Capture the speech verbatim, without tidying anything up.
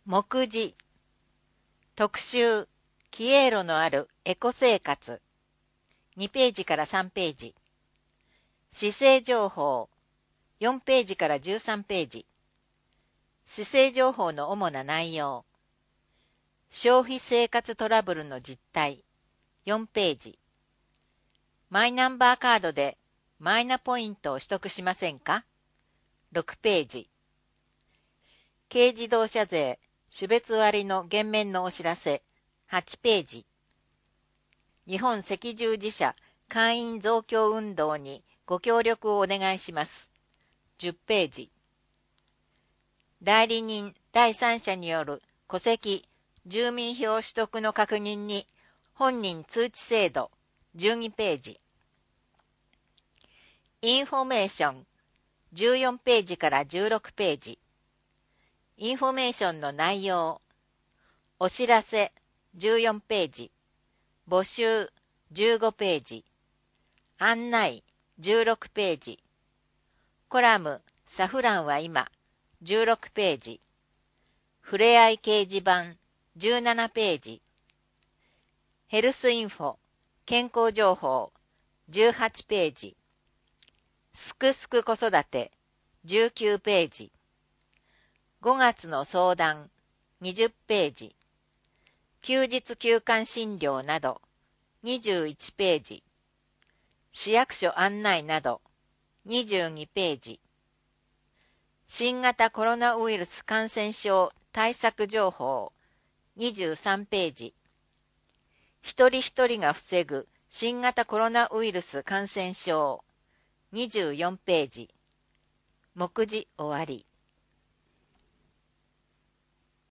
目次特集キエーロのあるエコ生活にページからさんページ姿勢情報よんページからじゅうさんページ姿勢情報の主な内容消費生活トラブルの実態よんページマイナンバーカードでマイナポイントを取得しませんかろくページ軽自動車税種別割の減免のお知らせはちページ日本赤十字社会員増強運動にご協力をお願いしますじゅっページ代理人第三者による戸籍住民票取得の確認に本人通知制度じゅうにページインフォメーションじゅうよんページからじゅうろくページインフォメーションの内容お知らせじゅうよんページ募集じゅうごページ案内じゅうろくページコラムサフランは今じゅうろくページふれあい掲示板じゅうななページヘルスインフォ健康情報じゅうはちページすくすく子育てじゅうきゅうページごがつの相談にじゅっページ休日休館診療などにじゅういちページ市役所案内などにじゅうにページ新型コロナウイルス感染症対策情報にじゅうさんページ一人一人が防ぐ新型コロナウイルス感染症にじゅうよんページ目次終わり